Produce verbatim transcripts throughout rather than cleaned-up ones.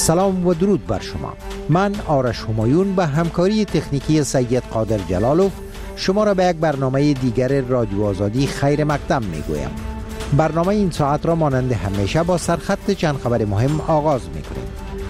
سلام و درود بر شما. من آرش همایون به همکاری تکنیکی سید قادر جلالوف شما را به یک برنامه دیگر رادیو آزادی خیر مقدم می گویم. برنامه این ساعت را مانند همیشه با سرخط چند خبر مهم آغاز می کنیم.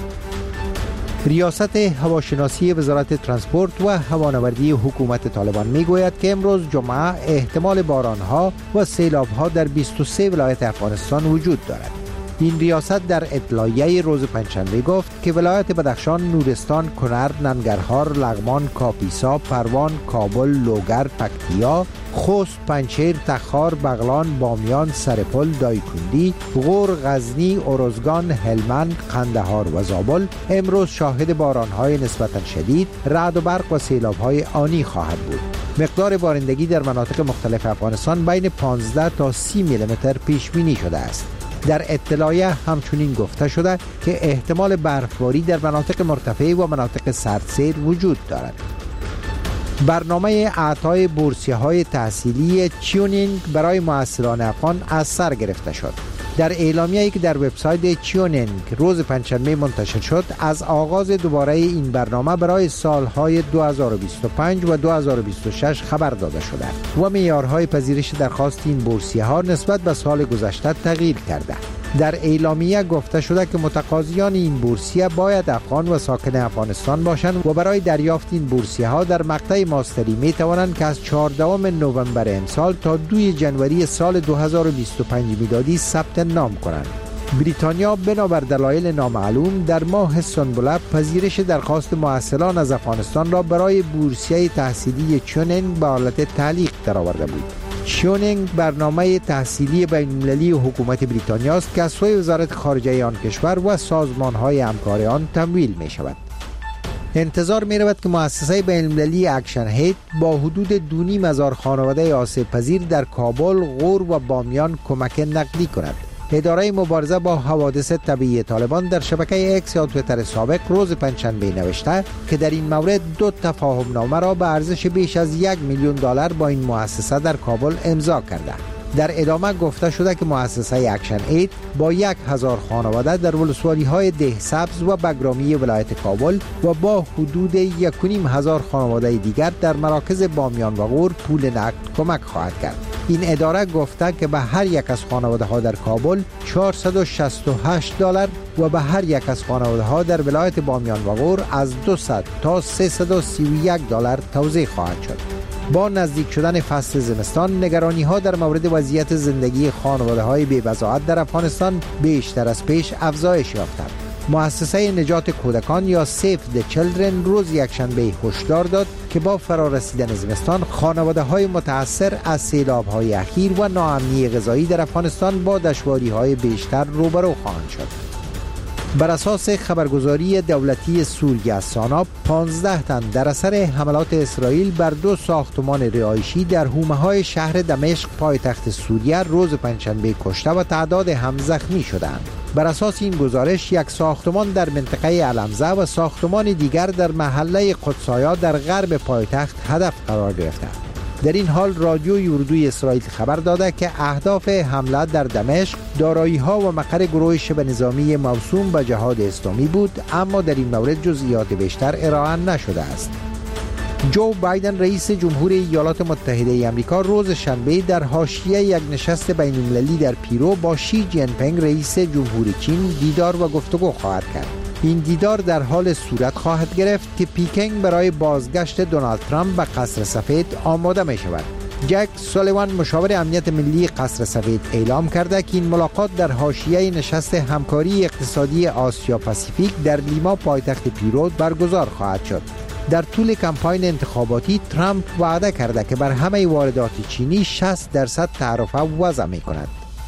ریاست هواشناسی وزارت ترانسپورت و هوانوردی حکومت طالبان می گوید که امروز جمعه احتمال بارانها و سیلابها در بیست و سه ولایت افغانستان وجود دارد. این ریاست در اطلاعیه روز پنجشنبه گفت که ولایت بدخشان، نورستان، کنر، ننگرهار، لغمان، کاپیسا، پروان، کابل، لوگر، پکتیا، خوست، پنجشیر، تخار، بغلان، بامیان، سرپل، دایکنڈی، غور، غزنی، ارزگان، هلمند، قندهار و زابل امروز شاهد بارانهای نسبتاً شدید، رعد و برق و سیلابهای آنی خواهد بود. مقدار بارندگی در مناطق مختلف افغانستان بین پانزده تا سی میلیمتر پیش بینی شده است. در اطلاعیه همچنین گفته شده که احتمال برفباری در مناطق مرتفع و مناطق سردسیر وجود دارد. برنامه اعطای بورسیه‌های تحصیلی چیونینگ برای محصلان افغان از سر گرفته شد. در اعلامیه‌ای که در وبسایت چیونینگ روز پنجشنبه منتشر شد، از آغاز دوباره این برنامه برای سالهای دو هزار و بیست و پنج و دو هزار و بیست و شش خبر داده شده و معیارهای پذیرش درخواست این بورسیه‌ها نسبت به سال گذشته تغییر کرده. در اعلامیه گفته شده که متقاضیان این بورسیه باید افغان و ساکن افغانستان باشند و برای دریافت این بورسیه ها در مقطع ماستری می توانند که از چهاردهم نوامبر امسال تا دوم جنوری سال دو هزار و بیست و پنج میلادی ثبت نام کنند. بریتانیا بنابر دلایل نامعلوم در ماه سنبله پذیرش درخواست محصلان از افغانستان را برای بورسیه تحصیلی چیونینگ به حالت تعلیق درآورده بود. چیونینگ برنامه تحصیلی بین‌المللی حکومت بریتانیا است که از سوی وزارت خارجه آن کشور و سازمان‌های همکار آن تمویل می‌شود. انتظار می‌رود که مؤسسه بین‌المللی اکشن هید با حدود دو نیم هزار خانواده آسیب پذیر در کابل، غور و بامیان کمک نقدی کند. اداره مبارزه با حوادث طبیعی طالبان در شبکه اکس یا تویتر سابق روز پنجشنبه نوشته که در این مورد دو تفاهم نامه را به ارزش بیش از یک میلیون دلار با این مؤسسه در کابل امضا کرده. در ادامه گفته شده که مؤسسه اکشن اید با یک هزار خانواده در ولسوالی های ده سبز و بگرامی ولایت کابل و با حدود یک و نیم هزار خانواده دیگر در مراکز بامیان و غور پول نقد کمک خواهد کرد. این اداره گفته که به هر یک از خانواده ها در کابل چهارصد و شصت و هشت دلار و به هر یک از خانواده ها در ولایت بامیان و غور از دویست تا سیصد و سی و یک دلار توزیع خواهد شد. با نزدیک شدن فصل زمستان، نگرانی ها در مورد وضعیت زندگی خانواده های بی بضاعت در افغانستان بیشتر از پیش افزایش یافت. مؤسسه نجات کودکان یا سیف د چیلدرن روز یکشنبه هشدار داد که با فرارسیدن زمستان خانواده های متاثر از سیلاب های اخیر و ناامنی غذایی در افغانستان با دشواری های بیشتر روبرو خواهند شد. بر اساس خبرگزاری دولتی سوریه سانا، پانزده تن در اثر حملات اسرائیل بر دو ساختمان رهایشی در حومه‌های شهر دمشق پایتخت سوریه روز پنجشنبه کشته و تعداد هم زخمی شدند. بر اساس این گزارش، یک ساختمان در منطقه علمزه و ساختمان دیگر در محله قدسایا در غرب پایتخت هدف قرار گرفتند. در این حال رادیوی اردوی اسرائیل خبر داده که اهداف حمله در دمشق دارایی‌ها و مقر گروه شبه نظامی موسوم به جهاد اسلامی بود، اما در این مورد جزئیات بیشتر ارائه نشده است. جو بایدن رئیس جمهور ایالات متحده آمریکا روز شنبه در حاشیه یک نشست بین‌المللی در پیرو با شی جین پینگ رئیس جمهور چین دیدار و گفتگو خواهد کرد. این دیدار در حال صورت خواهد گرفت که پیکینگ برای بازگشت دونالد ترامپ به قصر سفید آماده می شود. جک سولیوان مشاور امنیت ملی قصر سفید اعلام کرده که این ملاقات در حاشیه نشست همکاری اقتصادی آسیا پاسیفیک در لیما پایتخت پیرو برگزار خواهد شد. در طول کمپاین انتخاباتی ترامپ وعده کرده که بر همه واردات چینی شصت درصد تعرفه وضع می کند.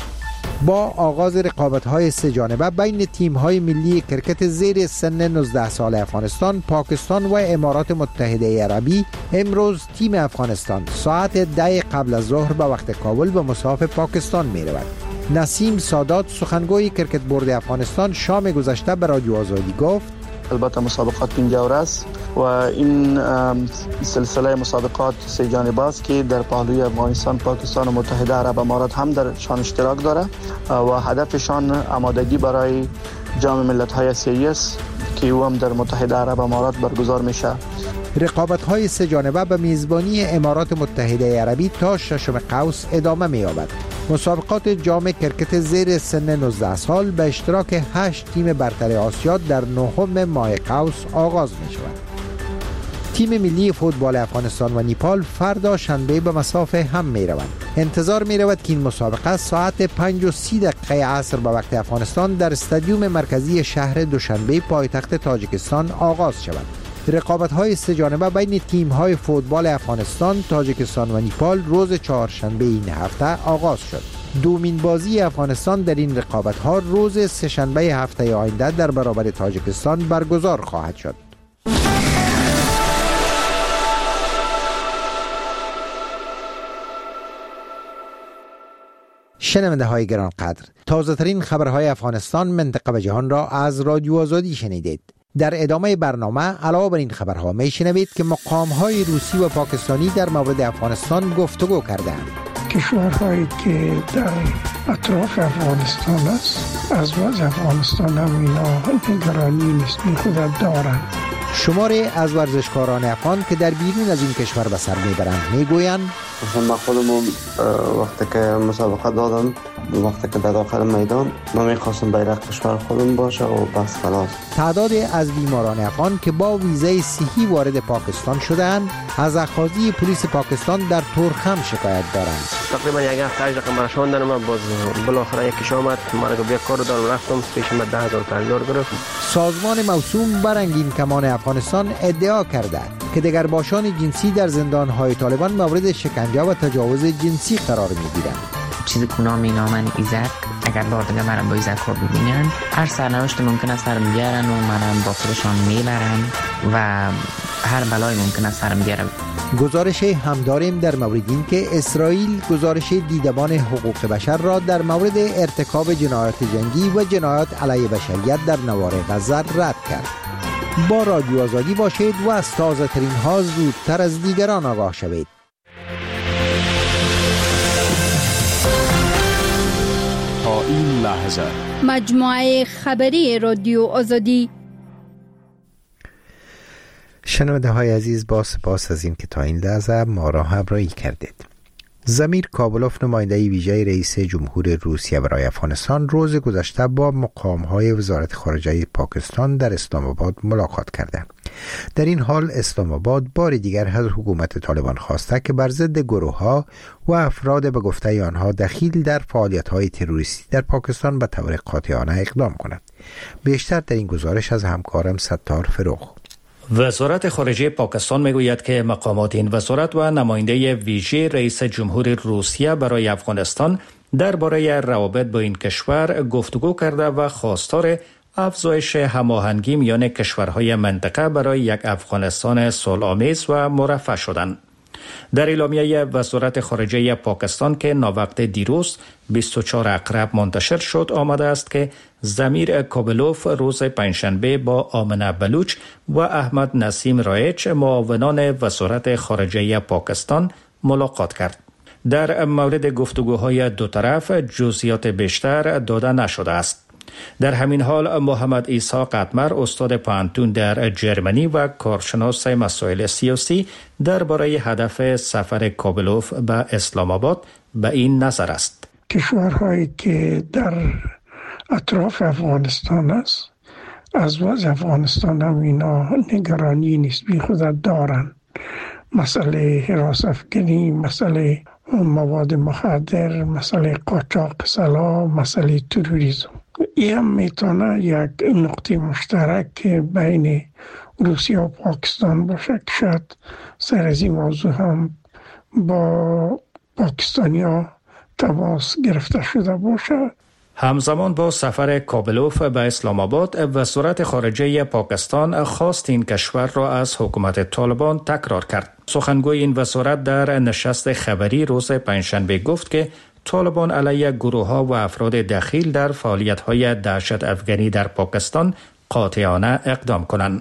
با آغاز رقابت‌های سه جانبه بین تیم‌های ملی کرکت زیر سن نوزده سال افغانستان، پاکستان و امارات متحده عربی، امروز تیم افغانستان ساعت ده قبل از ظهر به وقت کابل به مصاف پاکستان می‌رود. نسیم سادات سخنگوی کرکت بورد افغانستان شام گذشته به رادیو آزادی گفت: البته مسابقات پنجاه است و این سلسله مسابقات سه جانبه است که در پهلوی افغانستان، پاکستان و متحده عرب امارات هم در شان اشتراک داره و هدفشان آمادگی برای جام ملت‌های آسیایی است که او هم در متحده عرب امارات برگزار میشه. رقابت‌های سه جانبه به میزبانی امارات متحده عربی تا ششم قوس ادامه می‌یابد. مسابقات جام کرکت زیر سن نوزده سال به اشتراک هشت تیم برتر آسیا در نهم ماه قوس آغاز می‌شود. تیم ملی فوتبال افغانستان و نیپال فردا شنبه به مسافه هم می‌روند. انتظار می‌رود که این مسابقه ساعت پنج و سی دقیقه عصر به وقت افغانستان در استادیوم مرکزی شهر دوشنبه پایتخت تاجیکستان آغاز شود. رقابت‌های سه جانبه بین تیم‌های فوتبال افغانستان، تاجیکستان و نیپال روز چهارشنبه این هفته آغاز شد. دومین بازی افغانستان در این رقابت‌ها روز سه‌شنبه هفته آینده در برابر تاجیکستان برگزار خواهد شد. شنونده های گرانقدر، تازه ترین خبرهای افغانستان، منطقه و جهان را از رادیو آزادی شنیدید. در ادامه برنامه علاوه بر این خبرها می شنوید که مقام های روسی و پاکستانی در مورد افغانستان گفتگو کردند. کشورهایی که در اطراف افغانستان است از وضع افغانستان هم اینا نگرانی نسبی خود دارند. شماری از ورزشکاران افغان که در بیرون از این کشور به سر میبرند میگویند مثلا من خودم وقتی که مسابقه دادم، وقتی که در داخل میدان من میخواستم بیرق کشور خودم باشه و بس خلاص. تعداد از بیماران افغان که با ویزای صحی وارد پاکستان شدند از اخاذی پلیس پاکستان در تورخم شکایت دارند. تقریبا یک هفته اجازه که مرشوندن من باز بالاخره یکیش آمد مرا گفت یک کار دارم رفتم پیش من ده هزار تلدار گرفت. سازمان موسوم بر رنگین کمان افغانستان ادعا کرده که دگرباشان جنسی در زندان‌های طالبان مورد شکنجه و تجاوز جنسی قرار می‌گیرند. چیزی که اونا مینامن ایزک، اگر بار دیگه مرم با ایزک رو ببینن هر سرنوشت ممکن است سرم بیارن و مرم با خودشان میبرن و هر بلای ممکن است سرم بیارن. گزارش هم داریم در مورد این که اسرائیل گزارش دیدبان حقوق بشر را در مورد ارتکاب جنایات جنگی و جنایات علیه بشریت در نوار غزه رد کرد. با رادیو آزادی باشید و از تازه ترین ها زودتر از دیگران آگاه شوید. تا این لحظه مجموعه خبری رادیو آزادی. شنونده های عزیز، با سپاس از این که تا این لحظه ما را همراهی کردید. زمیر کابلوف، نماینده ویژه رئیس جمهور روسیه برای افغانستان، روز گذشته با مقام‌های وزارت خارجه پاکستان در اسلام آباد ملاقات کردند. در این حال اسلام آباد بار دیگر از حکومت طالبان خواسته که بر ضد گروه‌ها و افراد به گفته آنها دخیل در فعالیت‌های تروریستی در پاکستان به طور قاطعانه اقدام کند. بیشتر در این گزارش از همکارم ستار فروخ. وزارت خارجه پاکستان میگوید که مقامات این وزارت و نماینده ویژه رئیس جمهور روسیه برای افغانستان درباره روابط با این کشور گفتگو کرده و خواستار افزایش هماهنگی میان کشورهای منطقه برای یک افغانستان صلح‌آمیز و مرفه شدند. در اعلامیه وزارت خارجه پاکستان که ناوقت دیروز بیست و چهار اقرب منتشر شد آمده است که زمیر کابلوف روز پنجشنبه با آمنه بلوچ و احمد نسیم رایچ معاونان وزارت خارجه پاکستان ملاقات کرد. در مورد گفتگوهای دو طرف جزئیات بیشتر داده نشده است. در همین حال محمد عیسی قطمر، استاد پانتون در جرمنی و کارشناس مسائل سیاسی، درباره هدف سفر کابلوف به اسلام آباد به این نظر است: کشورهایی که در اطراف افغانستان است از وضع افغانستان هم اینا نگرانی نسبی خود دارند. مسئله حراس افکنی، مسئله مواد مخدر، مسئله قاچاق سلاح، مسئله تروریسم. این هم میتونه یک نقطه مشترک بین روسیه و پاکستان باشه که شاید سر از این موضوع هم با پاکستانی ها تماس گرفته شده باشه. همزمان با سفر کابلوف به اسلام آباد، وزارت خارجه پاکستان خواست این کشور را از حکومت طالبان تکرار کرد. سخنگوی این وزارت در نشست خبری روز پنجشنبه گفت که طالبان علیه گروه‌ها و افراد دخیل در فعالیت‌های دهشت افغانی در پاکستان قاطعانه اقدام کنند.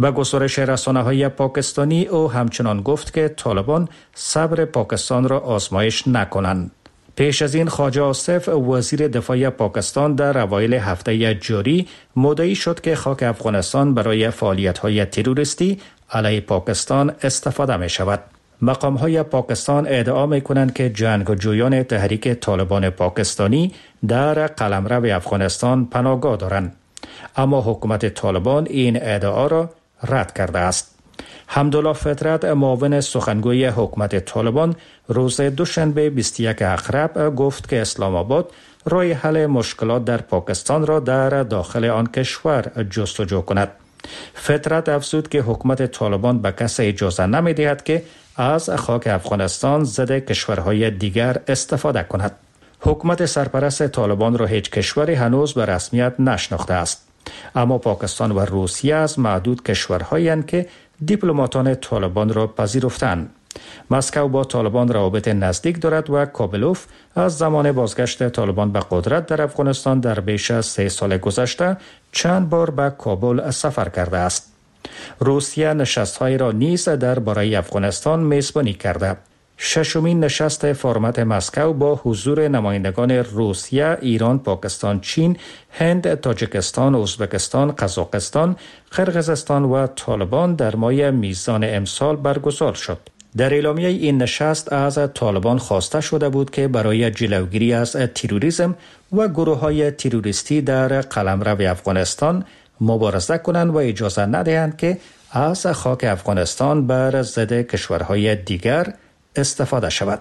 به گزارش رسانه‌های پاکستانی او همچنان گفت که طالبان صبر پاکستان را آزمایش نکنند. پیش از این خواجه آصف وزیر دفاع پاکستان در اوایل هفته جاری مدعی شد که خاک افغانستان برای فعالیت‌های تروریستی علیه پاکستان استفاده می شود. مقام‌های پاکستان ادعا می‌کنند که جنگجویان تحریک طالبان پاکستانی در قلمرو افغانستان پناهگاه دارند، اما حکومت طالبان این ادعا را رد کرده است. حمدالله فطرت معاون سخنگوی حکومت طالبان روز دوشنبه بیست و یک اقرب گفت که اسلام آباد راه حل مشکلات در پاکستان را در داخل آن کشور جستجو کند. فطرت افزود که حکومت طالبان به کسی اجازه نمی‌دهد که از خاک افغانستان ضد کشورهای دیگر استفاده کند. حکومت سرپرست طالبان را هیچ کشوری هنوز به رسمیت نشناخته است، اما پاکستان و روسیه از معدود کشورهایی اند که دیپلماتان طالبان را پذیرفتند. مسکو با طالبان روابط نزدیک دارد و کابلوف از زمان بازگشت طالبان به قدرت در افغانستان در بیش از سه سال گذشته چند بار به کابل سفر کرده است. روسیه نشست‌های را نیز درباره افغانستان میزبانی کرده. ششمین نشست فرمت مسکو با حضور نمایندگان روسیه، ایران، پاکستان، چین، هند، تاجیکستان، ازبکستان، قزاقستان، قرقیزستان و طالبان در ماه میزان امسال برگزار شد. در اعلامیه این نشست از طالبان خواسته شده بود که برای جلوگیری از تروریسم و گروه‌های تروریستی در قلمرو افغانستان مبارزه کنند و اجازه ندهند که از خاک افغانستان بر ضد کشورهای دیگر استفاده شود.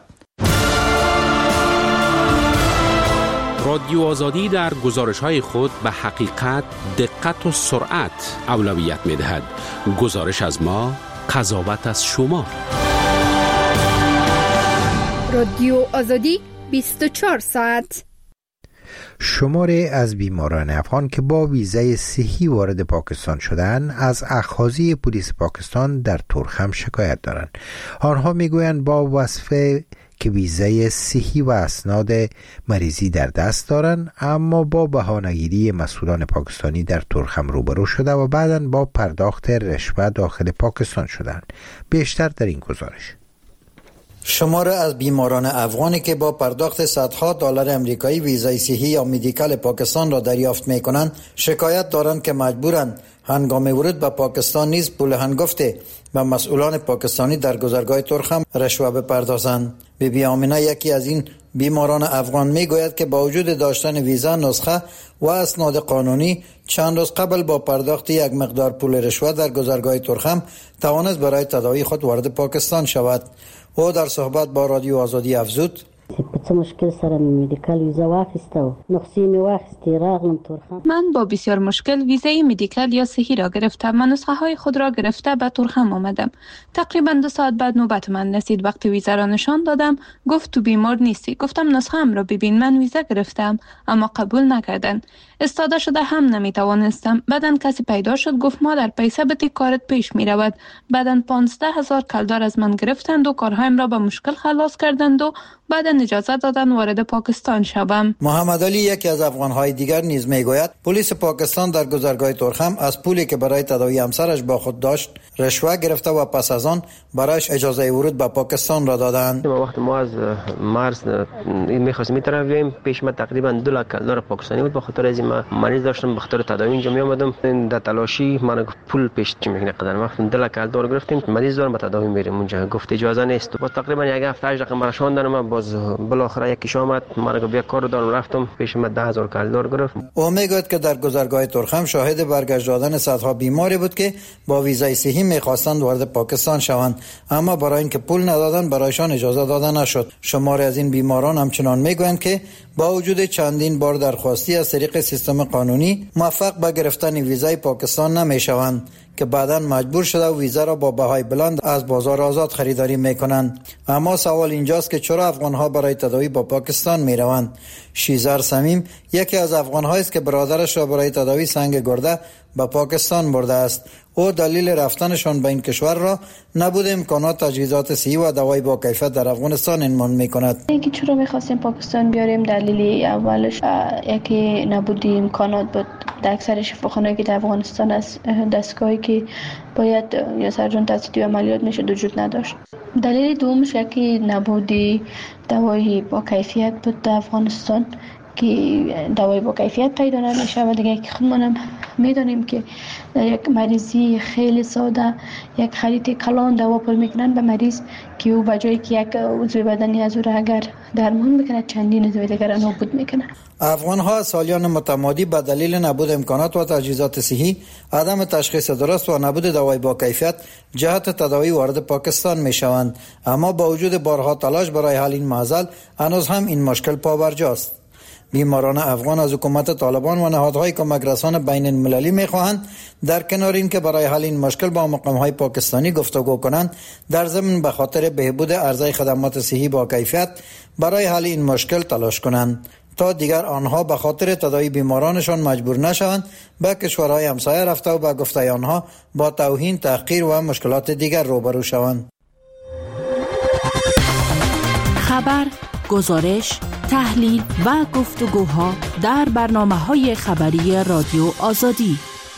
رادیو آزادی در گزارش‌های خود به حقیقت، دقت و سرعت اولویت می‌دهد. گزارش از ما، قضاوت از شما. رادیو آزادی بیست و چهار ساعت. شماری از بیماران افغان که با ویزای صحی وارد پاکستان شدند از اخاذی پلیس پاکستان در تورخم شکایت دارند. آنها میگویند با وصف که ویزای صحی و اسناد مریضی در دست دارند، اما با بهانه‌گیری مسئولان پاکستانی در تورخم روبرو شده و بعداً با پرداخت رشوه داخل پاکستان شدند. بیشتر در این گزارش. شمار از بیماران افغانی که با پرداخت صدها دلار امریکایی ویزای صحی یا مدیکال پاکستان را دریافت می‌کنند شکایت دارند که مجبورند هنگام ورود به پاکستان نیز پول هنگفته به مسئولان پاکستانی در گذرگاه تورخم رشوه بپردازند. بیبی آمینه یکی از این بیماران افغان میگوید که با وجود داشتن ویزا، نسخه و اسناد قانونی چند روز قبل با پرداخت یک مقدار پول رشوه در گذرگاه تورخم توانست برای تداوی خود وارد پاکستان شود. او در صحبت با رادیو آزادی افزود: څه مشکل سره مدیکال ویزا واخیسته و نسخه می واخیستی راغلم تورخم. من با بسیار مشکل ویزای مدیکال یا صحی را گرفتم و نسخه های خود را گرفته به تورخم آمدم. تقریبا دو ساعت بعد نوبت من رسید. وقتی ویزا را نشان دادم گفت تو بیمار نیستی. گفتم نسخه ام را ببین، من ویزا گرفتم، اما قبول نکردن. استاده شده هم نمی توانستم. بعدن کسی پیدا شد گفت مادر پیسه بده کارت پیش می رود. بعدن پانزده هزار کلدار از من گرفتند و کارهایم را به مشکل خلاص کردند و بعدن اجازه دادن وارد پاکستان شوم. محمد علی یکی از افغان‌های دیگر نیز میگوید پلیس پاکستان در گذرگاه تورخم از پولی که برای تداوی همسرش با خود داشت رشوه گرفته و پس از آن برایش اجازه ورود به پاکستان را دادند. وقت ما از مارس می‌خواستیم می‌ترافیم پیش ما تقریبا دو لک دلار پاکستانی بود. به خاطر از من مریض داشتم، به خاطر تداوی اینجا می اومدم. در تلاشی من پول پیش چی میگن قدر وقت دو لک دلار گرفتیم. مریض دارم به تداوی میریم اونجا، گفت اجازه نیست. با تقریبا یک هفته هجده دقیقه مرا شوندن. من باز بالاخره یکیش آمد مرا بیا کار دارم رفتم پیش من ده هزار کلدار گرفت. او میگوید که در گذرگاه تورخم شاهد برگشت دادن صدها بیماری بود که با ویزای صحی میخواستند وارد پاکستان شوند، اما برای اینکه پول ندادن برایشان اجازه داده نشد. شماری از این بیماران همچنان میگویند که با وجود چندین بار درخواستی از طریق سیستم قانونی موفق به گرفتن ویزای پاکستان نمیشوند که بعداً مجبور شده و ویزا را با بهای بلند از بازار آزاد خریداری میکنند. اما سوال اینجاست که چرا افغانها برای تداوی با پاکستان میروند؟ شیزار سمیم یکی از افغانهایی است که برادرش را برای تداوی سنگ گرده به پاکستان برده است. او دلیل رفتنشان به این کشور را نبود امکانات تجهیزات صحی و دوای با کیفیت در افغانستان عنوان میکند. یکی چرا میخواستیم پاکستان بیاریم؟ دلیلی اولش یکی نبودی امکانات بود. در اکثر شفاخانه‌ای که در افغانستان است، دستگاهی که که باید یا سرجان تسلیحی عملیات میشد وجود نداشت. دلیل دومش یکی نبودی دوای با کیفیت بود در افغانستان که دوای با کیفیت پیدا نمیشه و دیگه که خودمونم میدونیم که در یک مریضی خیلی ساده یک خرید کلان دوا پر میکنن به مریض که او بجایی که یک عضو بدنی از او را اگر درمان میکنه چندین عضو دیگر نابود میکنه. افغان ها سالیان متمادی به دلیل نبود امکانات و تجهیزات صحی، عدم تشخیص درست و نبود دوای با کیفیت جهت تداوی وارد پاکستان میشوند، اما با وجود بارها تلاش برای حل این معضل هنوز هم این مشکل پابرجاست. بیماران افغان از حکومت طالبان و نهادهای کمک رسان بین المللی میخواهند در کنار این که برای حل این مشکل با مقامهای پاکستانی گفتگو کنند، در ضمن به خاطر بهبود عرضه خدمات صحی با کیفیت برای حل این مشکل تلاش کنند تا دیگر آنها به خاطر تداوی بیمارانشان مجبور نشوند به کشورهای همسایه رفته و به گفته آنها با توهین، تحقیر و مشکلات دیگر روبرو شوند. خبر، گزارش، تحلیل و گفتگوها در برنامه‌های خبری رادیو آزادی.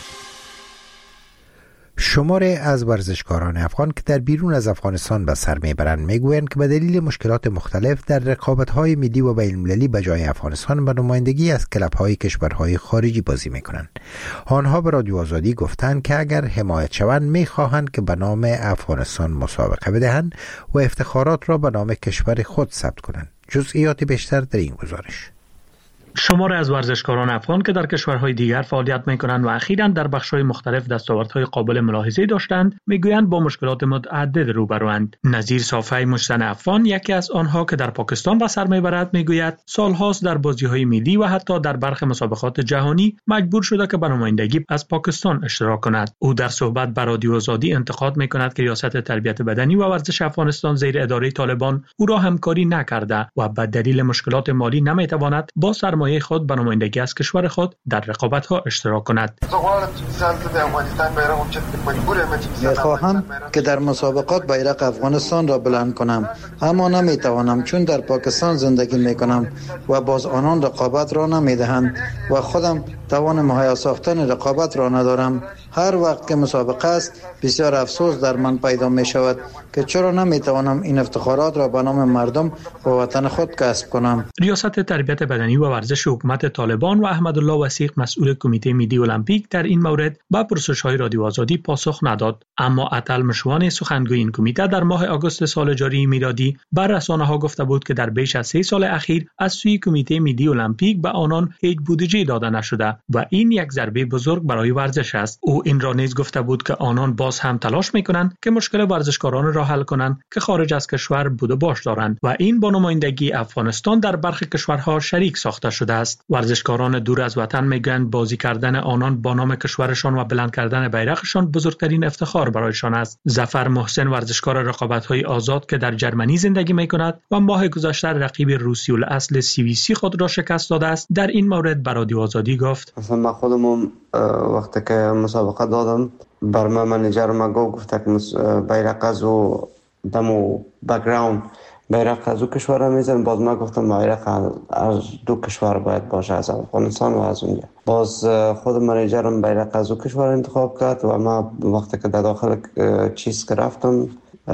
شماره از ورزشکاران افغان که در بیرون از افغانستان به سر میبرند میگویند که به دلیل مشکلات مختلف در رقابت‌های ملی و بین‌المللی به جای افغانستان به نمایندگی از کلب‌های کشورهای خارجی بازی میکنند. آنها به رادیو آزادی گفتند که اگر حمایت شوند میخواهند که به نام افغانستان مسابقه بدهند و افتخارات را به نام کشور خود ثبت کنند. جزئیات بیشتر در این گزارش. شماری از ورزشکاران افغان که در کشورهای دیگر فعالیت می‌کنند و اخیراً در بخش‌های مختلف دستاوردهای قابل ملاحظه داشتند، میگویند با مشکلات متعدد روبروند. نظیر صافی مشتن افغان، یکی از آنها که در پاکستان به سر میبرد، میگوید سال‌هاست در بازی‌های ملی و حتی در برخی مسابقات جهانی مجبور شده که به نمایندگی از پاکستان اشتراک کند. او در صحبت با رادیو آزادی انتقاد می‌کند که ریاست تربیت بدنی و ورزش افغانستان زیر اداره طالبان او را همکاری نکرده و به دلیل مشکلات مالی نمی‌تواند با سرمایه خود به نمایندگی از کشور خود در رقابت‌ها اشتراک کند. می‌خواهم که در مسابقات بیرق افغانستان را بلند کنم، اما نمی‌توانم چون در پاکستان زندگی می‌کنم و باز آنان رقابت را نمی‌دهند و خودم توان مهیا ساختن رقابت را ندارم. هر وقت که مسابقه است بسیار افسوس در من پیدا می شود که چرا نمی توانم این افتخارات را به نام مردم و وطن خود کسب کنم. ریاست تربیت بدنی و ورزش حکومت طالبان و احمدالله وثیق مسئول کمیته ملی المپیک در این مورد به پرسش‌های رادیو آزادی پاسخ نداد، اما عطل مشوان سخنگوی این کمیته در ماه آگوست سال جاری میلادی بر رسانه‌ها گفته بود که در بیش از سه سال اخیر از سوی کمیته ملی المپیک به آنان هیچ بودجه داده نشده و این یک ضربه بزرگ برای ورزش است. او این را نیز گفته بود که آنان باز هم تلاش می‌کنند که مشکل ورزشکاران را حل کنند که خارج از کشور بود و باش دارند و این با نمایندگی افغانستان در برخی کشورها شریک ساخته شده است. ورزشکاران دور از وطن میگویند بازی کردن آنان با نام کشورشان و بلند کردن بیرقشان بزرگترین افتخار برایشان است. ظفر محسن ورزشکار رقابت‌های آزاد که در جرمنی زندگی می‌کند و ماه گذشته رقیب روسی الاصل سی وی سی خود را شکست داده است، در این مورد به رادیو آزادی گفت: من خودم وقتی که مسابقه دادم بر من منیجر ما گفت که بیرق از و دمو بک‌گراند بیرق از دو کشور میزن. باز ما گفتم بیرق از دو کشور باید باشه، از افغانستان و از اونجا. باز خود منیجرم بیرق از دو کشور انتخاب کرد و ما وقتی که در داخل چیز که رفتم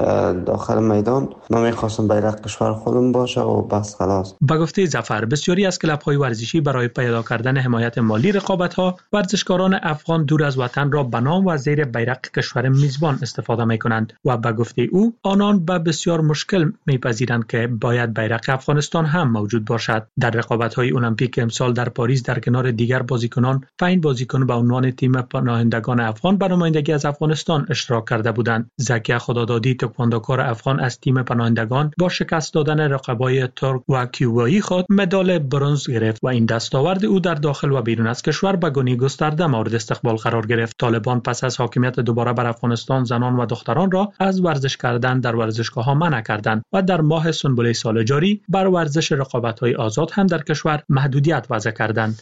داخل میدان من میخواستم بیرق کشور خودم باشه و بس خلاص. با گفته ظفر بسیاری از کلب‌های ورزشی برای پیدا کردن حمایت مالی رقابت‌ها ورزشکاران افغان دور از وطن را به نام و زیر بیرق کشور میزبان استفاده میکنند و با گفته او آنان به بسیار مشکل میپذیرند که باید بیرق افغانستان هم موجود باشد. در رقابت‌های المپیک امسال در پاریس در کنار دیگر بازیکنان پنج بازیکن به عنوان تیم پناهندگان افغان به نمایندگی از افغانستان اشتراک کرده بودند. زکی خدادادی تکواندوکار افغان از تیم پناهندگان با شکست دادن رقبای ترک و کیوبایی خود مدال برنز گرفت و این دستاورد او در داخل و بیرون از کشور به گونه‌ای گسترده مورد استقبال قرار گرفت. طالبان پس از حاکمیت دوباره بر افغانستان زنان و دختران را از ورزش کردن در ورزشگاه‌ها منع کردند و در ماه سنبله سال جاری بر ورزش رقابت‌های آزاد هم در کشور محدودیت وضع کردند.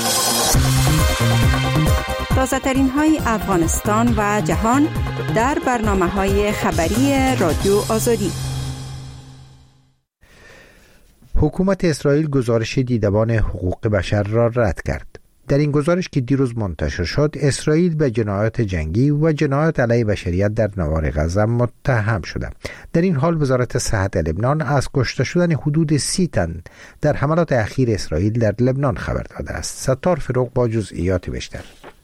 تازه‌ترین های افغانستان و جهان در برنامه‌های خبری رادیو آزادی. حکومت اسرائیل گزارش دیدبان حقوق بشر را رد کرد. در این گزارش که دیروز منتشر شد، اسرائیل به جنایات جنگی و جنایات علیه بشریت در نوار غزه متهم شده. در این حال وزارت صحت لبنان از کشته شدن حدود سی تن در حملات اخیر اسرائیل در لبنان خبر داده است. ستار فروغ با جزئیات بیشتر.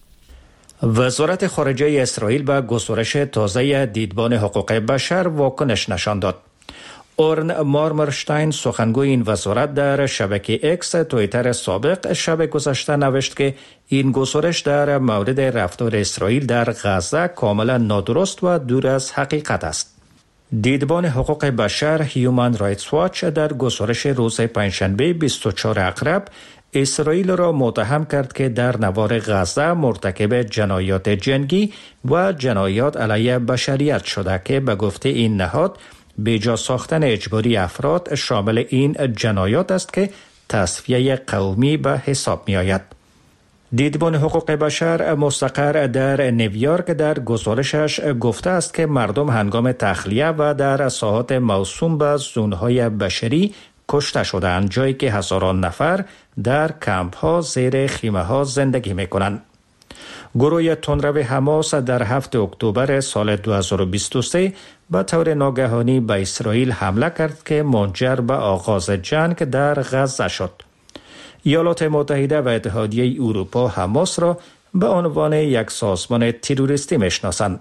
وزارت خارجه اسرائیل به گزارش تازه دیدبان حقوق بشر واکنش نشان داد. اورن مارمرشتاین سخنگوی این وزارت در شبکه اکس توییتر سابق شب گذشته نوشت که این گزارش در مورد رفتار اسرائیل در غزه کاملا نادرست و دور از حقیقت است. دیدبان حقوق بشر هیومن رایتس واچ در گزارش روز پنجشنبه بیست و چهارم اکتبر اسرائیل را متهم کرد که در نوار غزه مرتکب جنایات جنگی و جنایات علیه بشریت شده که به گفته این نهاد بیجا ساختن اجباری افراد شامل این جنایات است که تصفیه قومی به حساب می آید. دیدبان حقوق بشر مستقر در نیویورک در گزارشش گفته است که مردم هنگام تخلیه و در ساحات موسوم به زونهای بشری کشته شدند، جایی که هزاران نفر در کمپ ها زیر خیمه ها زندگی می کنند. گروه تندرو حماس در هفتم اکتبر سال دو هزار و بیست و سه به طور ناگهانی به اسرائیل حمله کرد که منجر به آغاز جنگ در غزه شد. ایالات متحده و اتحادیه اروپا حماس را به عنوان یک سازمان تروریستی میشناسند.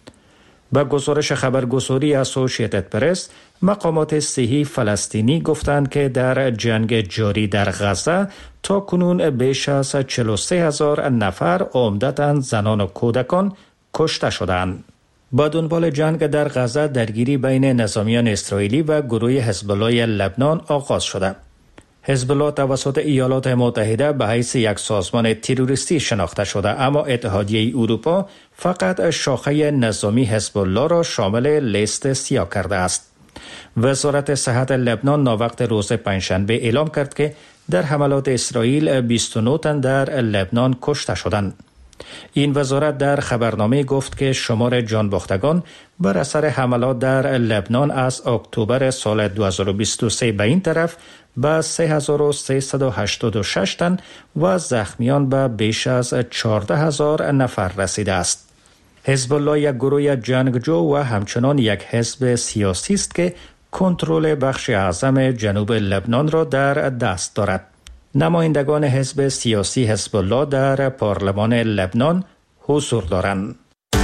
به گزارش خبرگزاری اسوسییتد پرس، مقامات صحی فلسطینی گفتند که در جنگ جاری در غزه تا کنون بیش از چهل و سه هزار نفر عمدتاً زنان و کودکان کشته شدند. با دنبال جنگ در غزه درگیری بین نظامیان اسرائیلی و گروه حزب الله لبنان آغاز شده. حزب الله توسط ایالات متحده به حیث یک سازمان تروریستی شناخته شده، اما اتحادیه اروپا فقط شاخه نظامی حزب الله را شامل لیست سیاه کرده است. وزارت صحت لبنان ناوقت روز پنجشنبه اعلام کرد که در حملات اسرائیل بیست و نه تن در لبنان کشته شدند. این وزارت در خبرنامه گفت که شمار جانباختگان بر اثر حملات در لبنان از اکتبر سال دو هزار و بیست و سه به این طرف به سه هزار و سیصد و هشتاد و شش تن و زخمیان به بیش از چهارده هزار نفر رسیده است. حزب الله یک گروه جنگجو و همچنان یک حزب سیاسی است که کنترل بخش اعظم جنوب لبنان را در دست دارد. نمایندگان حزب سیاسی حزب الله در پارلمان لبنان حضور دارند.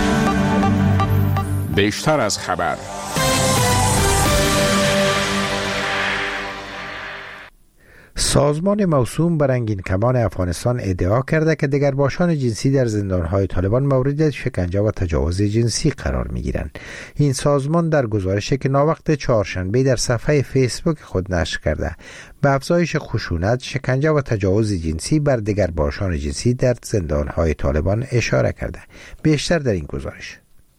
بیشتر از خبر. سازمان موسوم به رنگین کمان افغانستان ادعا کرده که دگرباشان جنسی در زندانهای طالبان مورد شکنجه و تجاوز جنسی قرار می‌گیرند. این سازمان در گزارشی که ناوقت چهارشنبه در صفحه فیسبوک خود نشر کرده، به افزایش خشونت، شکنجه و تجاوز جنسی بر دگرباشان جنسی در زندانهای طالبان اشاره کرده. بیشتر در این گزارش.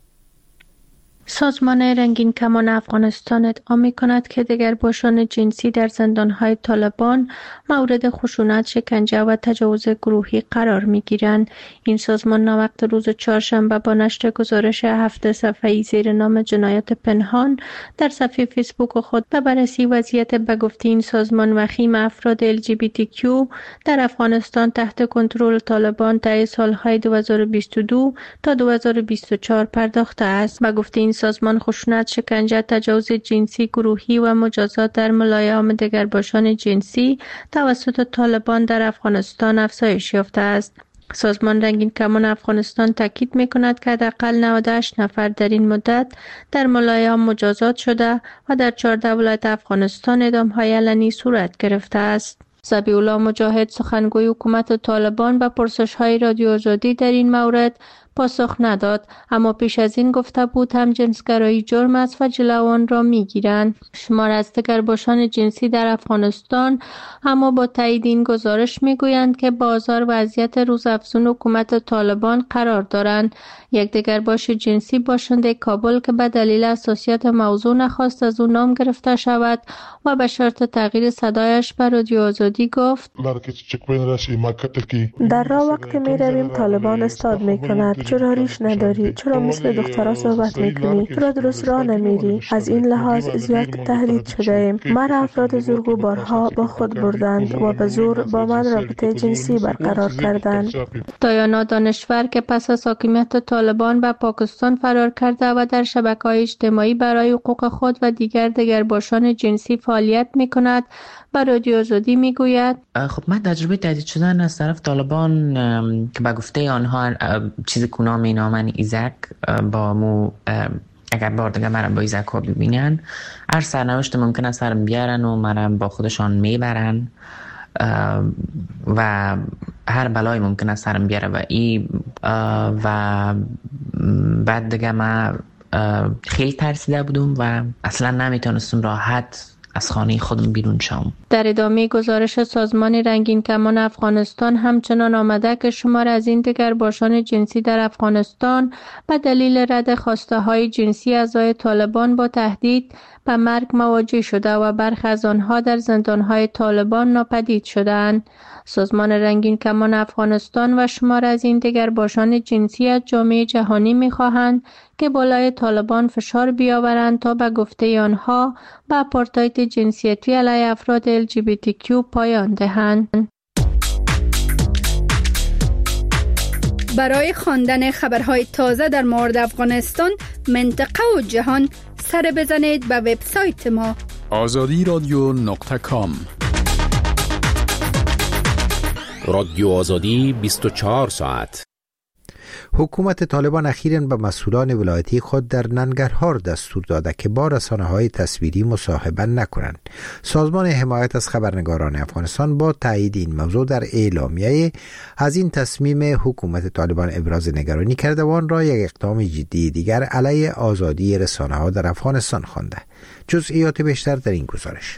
سازمان رنگین کمان افغانستان ادعا می کند که دگرباشان جنسی در زندانهای طالبان مورد خشونت، شکنجه و تجاوز گروهی قرار می گیرند. این سازمان ناوقت روز چهارشنبه با نشر گزارش هفت صفحه‌ای زیر نام جنایات پنهان در صفحه فیسبوک خود به بررسی وضعیت به گفته این سازمان وخیم افراد ال جی بی تی کیو در افغانستان تحت کنترل طالبان طی سالهای دو هزار و بیست و دو تا دو هزار و بیست و چهار پرداخته است. به گفته این سازمان خشونت، شکنجه، تجاوز جنسی گروهی و مجازات در ملایام دگرباشان جنسی توسط طالبان در افغانستان افزایش یافته است. سازمان رنگین کمان افغانستان تاکید می‌کند که حداقل نود و هشت نفر در این مدت در ملایام مجازات شده و در چهارده ولایت افغانستان اعدام‌های علنی صورت گرفته است. ذبیح الله مجاهد، سخنگوی حکومت طالبان، به پرسش‌های رادیو آزادی در این مورد پاسخ نداد، اما پیش از این گفته بود هم جنسگرایی جرم است و جلو آن را میگیرند. شمار از دگرباشان جنسی در افغانستان اما با تایید این گزارش میگویند که بازار وضعیت روزافزون حکومت طالبان قرار دارند. یک دگرباش جنسی باشنده کابل که به دلیل حساسیت موضوع نخواست از او نام گرفته شود و به شرط تغییر صدایش به رادیو آزادی گفت: در راه وقتی می رویم طالبان استاد می کند. چرا ریش نداری؟ چرا مثل دخترها صحبت میکنی؟ چرا درست راه نمیری؟ از این لحاظ زیاد تهدید شده ایم. مرا افراد زورگو بارها با خود بردند و به زور با من رابطه جنسی برقرار کردند. دایانا دانشور که پس از حاکمیت طالبان به پاکستان فرار کرده و در شبکه‌های اجتماعی برای حقوق خود و دیگر دگرباشان جنسی فعالیت میکند، با رادیو آزادی میگوید خب من تجربه تهدید شدن از طرف طالبان که به گفته آنها چیزی که اونا مینامن ایزک با مو اگر بار دیگه مرا با ایزک ها ببینن هر سرنوشت ممکن است سرم بیارن و مرا با خودشان میبرن و هر بلای ممکن است سرم بیاره و ای و بعد دیگه من خیلی ترسیده بودم و اصلا نمیتونستم راحت از خانه خودم بیرون شم. در ادامه گزارش سازمان رنگین کمان افغانستان همچنان آمده که شمار از این دگرباشان جنسی در افغانستان به دلیل رد خواسته های جنسی اعضای طالبان با تهدید به مرگ مواجه شده و برخی از آنها در زندانهای طالبان ناپدید شدند. سازمان رنگین کمان افغانستان و شمار از این دگرباشان جنسی از جامعه جهانی می‌خواهند که بالای طالبان فشار بیاورند تا به گفته آنها به آپارتاید جنسیتی علیه افراد ال جی بی تی کیو پایان دهند. برای خواندن خبرهای تازه در مورد افغانستان، منطقه و جهان سر بزنید به وبسایت ما آزادی رادیو نقطه کام. رادیو آزادی بیست و چهار ساعت. حکومت طالبان اخیراً به مسئولان ولایتی خود در ننگرهار دستور داده که با رسانه‌های تصویری مصاحبه نکنند. سازمان حمایت از خبرنگاران افغانستان با تایید این موضوع در اعلامیه از این تصمیم حکومت طالبان ابراز نگرانی کرده و آن را یک اقدام جدی دیگر علیه آزادی رسانه‌ها در افغانستان خوانده. جزئیات بیشتر در این گزارش.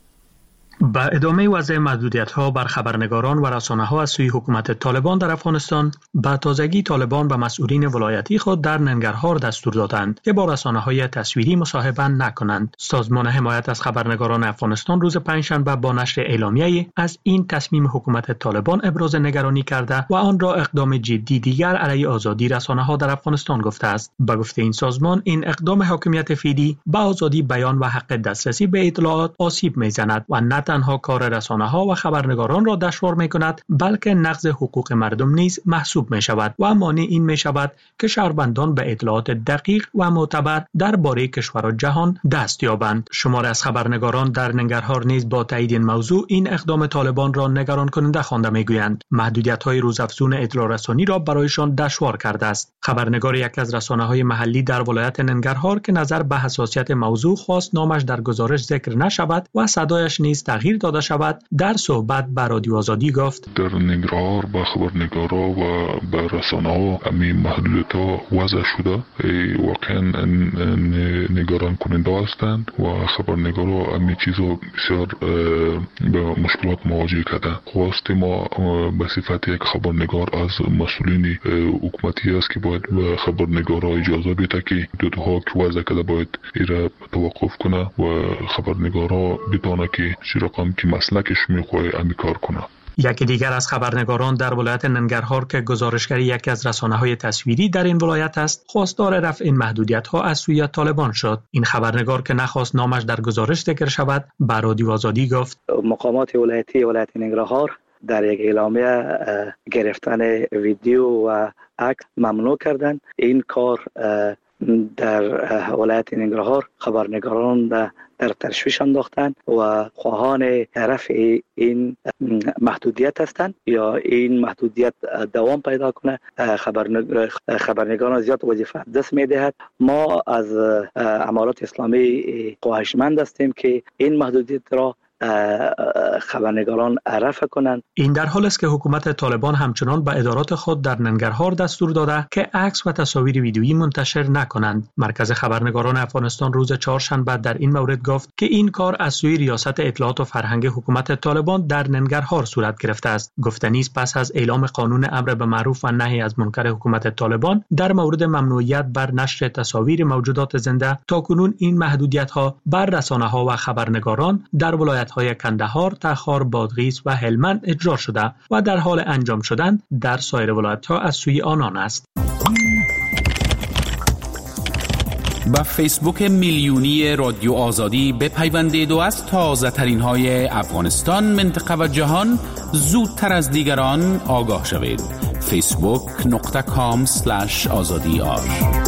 با ادامه وضع محدودیت‌ها بر خبرنگاران و رسانه‌ها از سوی حکومت طالبان در افغانستان، با تازگی طالبان به مسئولین ولایتی خود در ننگرهار دستور دادند که با رسانه‌های تصویری مصاحبه نکنند. سازمان حمایت از خبرنگاران افغانستان روز پنجشنبه با نشر اعلامیه‌ای از این تصمیم حکومت طالبان ابراز نگرانی کرده و آن را اقدام جدی دیگر علیه آزادی رسانه‌ها در افغانستان گفته است. با گفته این سازمان، این اقدام حاکمیت فعلی به آزادی بیان و حق دسترسی به اطلاعات آسیب می‌زند و نه تنها کار رسانه‌ها و خبرنگاران را دشوار می‌کند، بلکه نقض حقوق مردم نیز محسوب می‌شود و مانع این می‌شود که شهروندان به اطلاعات دقیق و معتبر درباره کشور و جهان دست یابند. شمار از خبرنگاران در ننگرهار نیز با تایید این موضوع این اقدام طالبان را نگران کننده خوانده می‌گویند. محدودیت‌های روزافزون اطلاع رسانی را برایشان دشوار کرده است. خبرنگار یک از رسانه‌های محلی در ولایت ننگرهار که نظر به حساسیت موضوع خواست نامش در گزارش ذکر نشود و صدایش نیز تغییر داده شود، در صحبت با رادیو آزادی گفت در ننگرهار با خبرنگارا و با رسانه‌ها امی محدودیت‌ها وضع شده واقعا نگران کننده هستند و خبرنگارا امی چیزا بسیار به مشکلات مواجه کردند. خواست ما به صفت یک خبرنگار از مسئولین حکومتی است که باید به خبرنگارا اجازه بده که دودها که وضع کرده باید ایره توقف کنه و خبرنگارا بتونه که رقم که مسلکش میخواه امی کار کنه. یکی دیگر از خبرنگاران در ولایت ننگرهار که گزارشگر یکی از رسانه‌های تصویری در این ولایت است، خواستار رفع این محدودیت‌ها از سوی طالبان شد. این خبرنگار که نخواست نامش در گزارش ذکر شود، به رادیو آزادی گفت مقامات ولایتی ولایت ننگرهار در یک اعلامیه گرفتن ویدیو و عکس ممنوع کردند. این کار در ولایت ننگرهار خبرنگاران در تشویش انداختند و خواهان رفع این محدودیت هستند یا این محدودیت دوام پیدا کنه. خبرنگاران زیاد وظیفه دست میدهد. ما از امارات اسلامی خواهشمند هستیم که این محدودیت را خبرنگاران رفع کنند. این در حال است که حکومت طالبان همچنان به ادارات خود در ننگرهار دستور داده که عکس و تصاویر ویدیویی منتشر نکنند. مرکز خبرنگاران افغانستان روز چهارشنبه در این مورد گفت که این کار از سوی ریاست اطلاعات و فرهنگ حکومت طالبان در ننگرهار صورت گرفته است. گفتنی است پس از اعلام قانون امر به معروف و نهی از منکر حکومت طالبان در مورد ممنوعیت بر نشر تصاویر موجودات زنده، تاکنون این محدودیت‌ها بر رسانه‌ها و خبرنگاران در ولایت‌های کندهار، تخار، بادغیس و هلمند اجرا شده و در حال انجام شدن در سایر ولایت‌ها از سوی آنان است. با فیسبوک میلیونی رادیو آزادی بپیوندید و از تازه ترین های افغانستان، منطقه و جهان زودتر از دیگران آگاه شوید. فیسبوک نقطه کام سلش آزادی آر